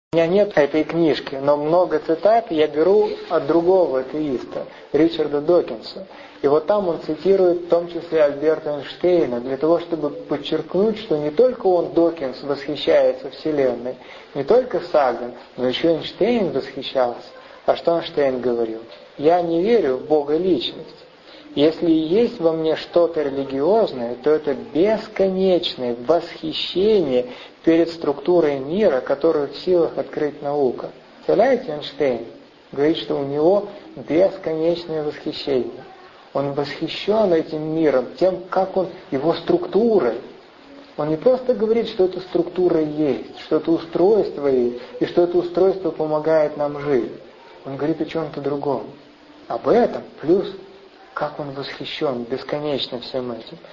У меня нет этой книжки, но много цитат я беру от другого атеиста, Ричарда Докинса. И вот там он цитирует в том числе Альберта Эйнштейна, для того, чтобы подчеркнуть, что не только он, Докинс, восхищается Вселенной, не только Саган, но еще Эйнштейн восхищался. А что Эйнштейн говорил? Я не верю в Бога личность. Если есть во мне что-то религиозное, то это бесконечное восхищение перед структурой мира, которую в силах открыть наука. Представляете, Эйнштейн говорит, что у него бесконечное восхищение. Он восхищен этим миром, тем, как он, его структурой. Он не просто говорит, что эта структура есть, что это устройство есть, и что это устройство помогает нам жить. Он говорит о чем-то другом. Об этом, плюс как он восхищен бесконечно всем этим.